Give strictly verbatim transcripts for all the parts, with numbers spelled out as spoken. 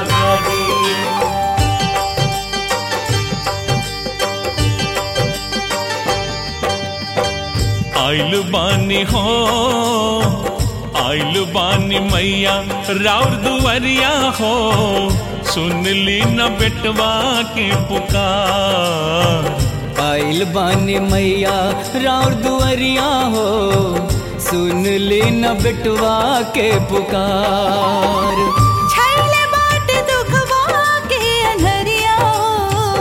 भगा दी। आइल बानी हो आइल बानी मैया राउर दुआरिया हो, सुन ली न बेटवा के पुकार। आइल बानी मैया राउर दुआरिया हो, सुन ली न बेटवा के पुकार। छैले बाट दुखवा के अंधरिया हो,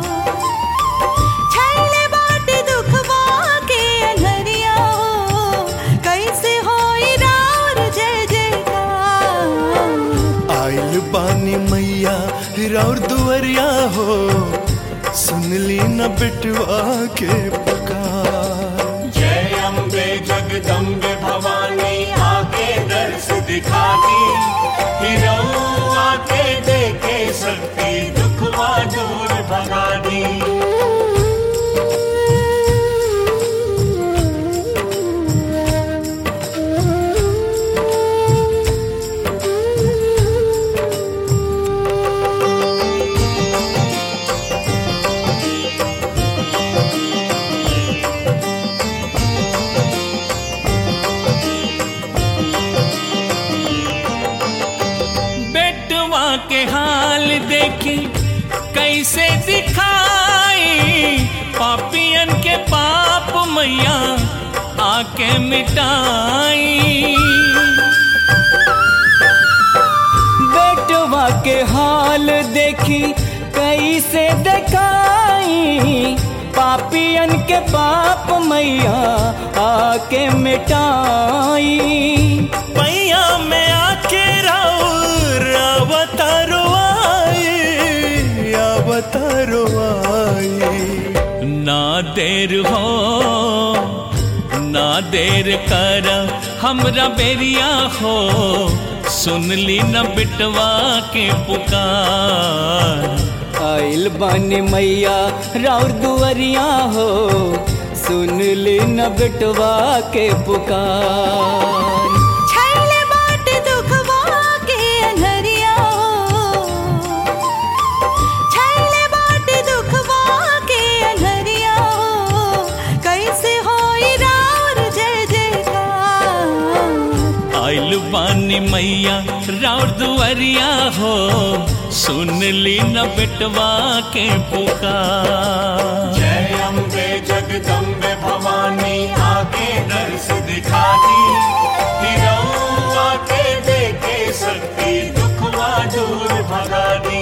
छैले बाट दुखवा के अंधरिया हो, कैसे होई राउर जय जयकार। आइल बानी मैया राउर दुआरिया हो, सुन ली न बेटवा के पुकार। जय अम्बे जगदम्बे भवानी आके दर्श दिखा दी, हिरऊ आके देखे शक्ति दुखवा दूर भगा दी। के हाल देखी कैसे दिखाई, पापियन के पाप मैया आके मिटाई। बेटवा के हाल देखी कैसे दिखाई, पापियन के पाप मैया आके मिटाई। मैया में आके राउर अवतारो आई, अवतारो आई। ना देर हो ना देर कर हमरा बेरिया हो, सुन ली न बिटवा के पुकार। आइल बानी मैया राउर दुआरिया हो, सुन ली न बेटवा के पुकार। छैले बाट दुखवा के अंधरिया हो, छैले बाट दुखवा के अंधरिया हो, कैसे होई राउर जय जयकार। आइल बानी मैया राउर दुआरिया हो, सुन ली न बेटवा के पुकार। जय अम्बे जगदम्बे भवानी आके दर्श दिखा दी, हिरऊ आके देखे शक्ति दुखवा दूर भगा दी।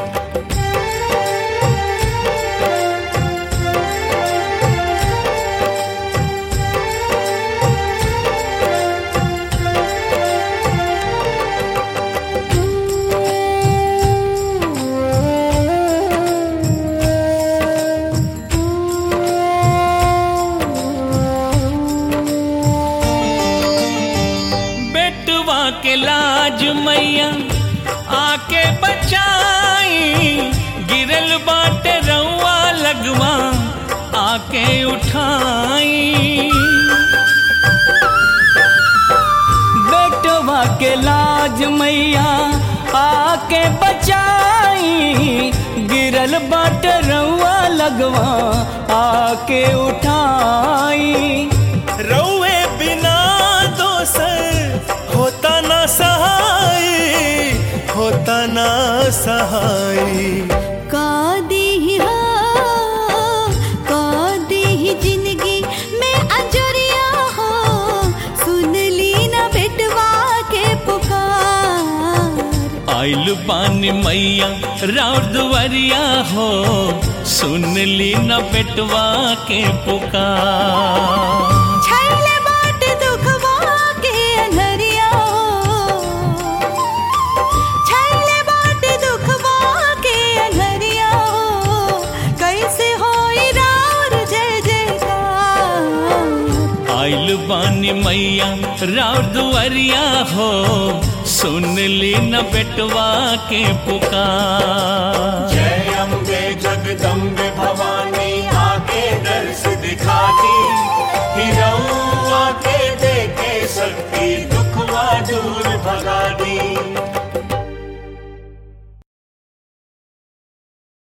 के लाज मैया आके बचाई, गिरल बाटे रउआ लगवा आके उठाई। बेटवा के लाज मैया आके बचाई, गिरल बाटे रउआ लगवा आके उठाई। रउए बिना दोसर होता ना सहाय, होता ना सहाय। का दी हो का दी जिंदगी में अंजरिया हो, सुन ली ना बेटवा के पुकार। आइल बानी मैया राउर दुआरिया हो, सुन ली न बेटवा के पुकार। छैले बाट दुखवा के अंधरिया हो, छैले बाट दुखवा के अंधरिया हो, कैसे होई राउर जय जयकार। आइल बानी मैया राउर दुआरिया हो, सुन ली न बेटवा के पुकार। जय अम्बे जगदम्बे भवानी आके दर्श दिखा दी, हिरऊ आके देखे शक्ति दुखवा दूर भगा दी।